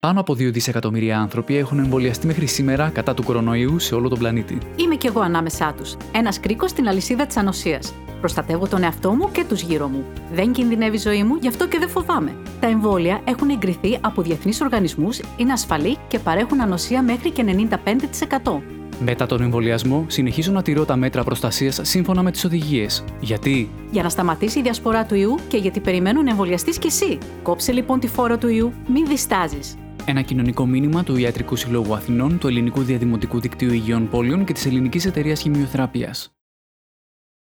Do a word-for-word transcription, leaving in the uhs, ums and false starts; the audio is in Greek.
Πάνω από δύο δισεκατομμύρια άνθρωποι έχουν εμβολιαστεί μέχρι σήμερα κατά του κορονοϊού σε όλο τον πλανήτη. Είμαι κι εγώ ανάμεσά τους. Ένας κρίκος στην αλυσίδα της ανοσίας. Προστατεύω τον εαυτό μου και τους γύρω μου. Δεν κινδυνεύει η ζωή μου, γι' αυτό και δεν φοβάμαι. Τα εμβόλια έχουν εγκριθεί από διεθνείς οργανισμούς, είναι ασφαλή και παρέχουν ανοσία μέχρι και ενενήντα πέντε τοις εκατό. Μετά τον εμβολιασμό, συνεχίζω να τηρώ τα μέτρα προστασίας σύμφωνα με τις οδηγίες. Γιατί? Για να σταματήσει η διασπορά του ιού και γιατί περιμένουν να εμβολιαστείς κι εσύ. Κόψε λοιπόν τη φόρο του ιού, μην διστάζεις. Ένα κοινωνικό μήνυμα του Ιατρικού Συλλόγου Αθηνών, του Ελληνικού Διαδημοτικού Δικτύου Υγειών Πόλεων και της Ελληνικής Εταιρείας Χημειοθεραπείας.